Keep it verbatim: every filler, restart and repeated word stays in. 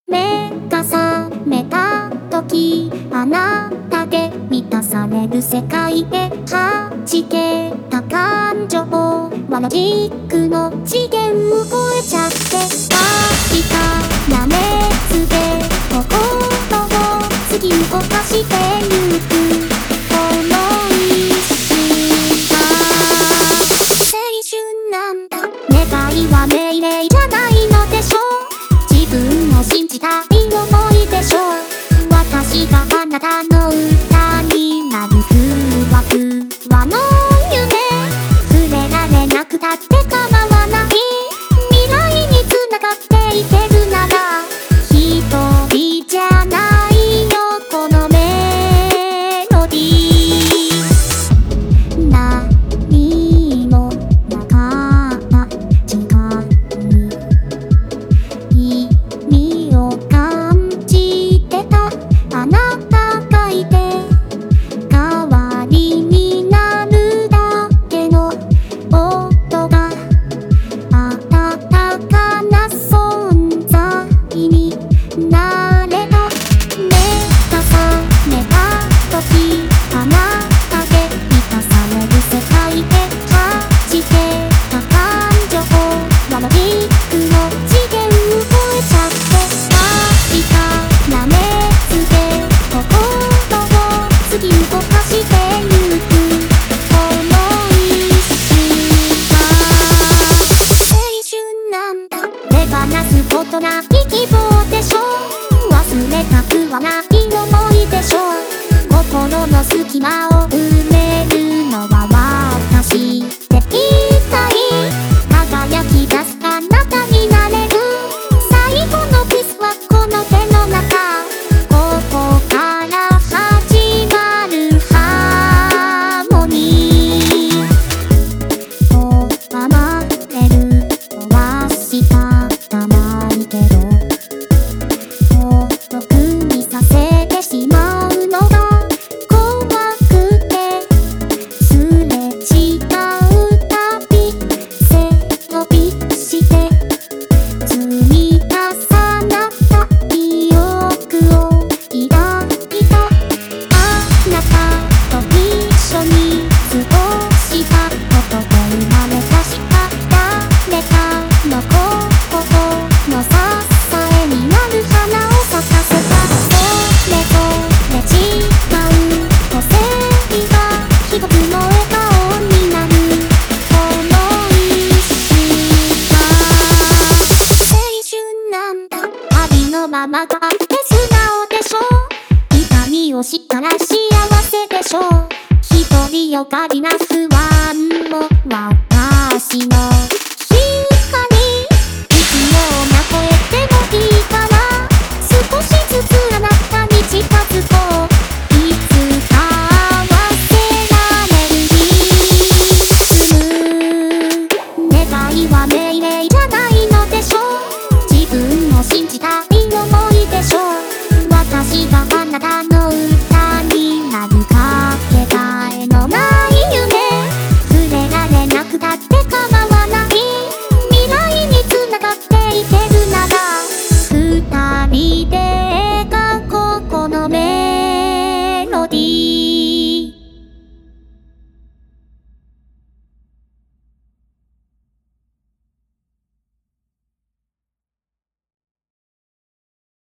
目が覚めた時、あなたで満たされる世界へ弾けた感情はロジックの次元を超えちゃって、確かな熱で心を次に動かしてゆく思いした青春なんだ。願いは命令じゃないのでしょう。自分を信じたい思いでしょう。私があなたの歌になるふわふわの夢、触れられなくたって構わない。未来に繋がっていけるなら一人じゃないよこのメロディー。何もなかった時間に意味を感じてたあなたがいて、代わりになるだけの音が温かな存在になれた。目が覚めた時、あなたで満たされる世界へ弾けた感情はロジックの次元を超えちゃって、確かな熱で心を次に動かしてゆく思いした青春なんだ。手放すことない希望でしょう。忘れたくはない思いでしょう。心の隙間を埋めるのは私でいたい。輝き出すあなたになれる最後のキスはこの手の中。ここから始まるハーモニー。甘えるのは仕方ないけど、孤独にさせてしまうのが怖くて、すれ違うたび背伸びして積み重なった記憶を抱いた。あなたと一緒に過ごしたことで生まれたしか誰かの心の支えになる花を咲かせた。それぞれ違う個性が一つの笑顔になる思いした青春なんだ。旅のままがあって素直でしょう。痛みを知ったら幸せでしょう。独りよがりな不安も私の